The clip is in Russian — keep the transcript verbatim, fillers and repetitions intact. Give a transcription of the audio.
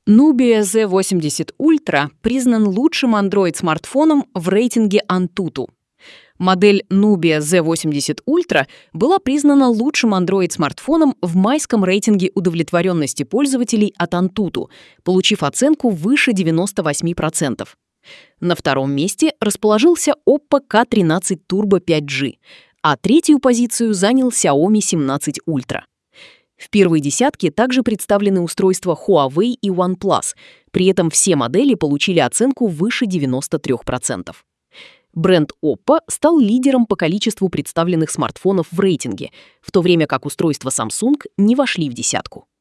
Nubia зет восемьдесят Ultra признан лучшим Android-смартфоном в рейтинге Antutu. Модель Nubia зет восемьдесят Ultra была признана лучшим Android-смартфоном в майском рейтинге удовлетворенности пользователей от Antutu, получив оценку выше девяноста восьми процентов. На втором месте расположился Oppo ка тринадцать Turbo пять джи, а третью позицию занял Xiaomi семнадцать Ultra. В первой десятке также представлены устройства Huawei и OnePlus, при этом все модели получили оценку выше девяноста трёх процентов. Бренд Oppo стал лидером по количеству представленных смартфонов в рейтинге, в то время как устройства Samsung не вошли в десятку.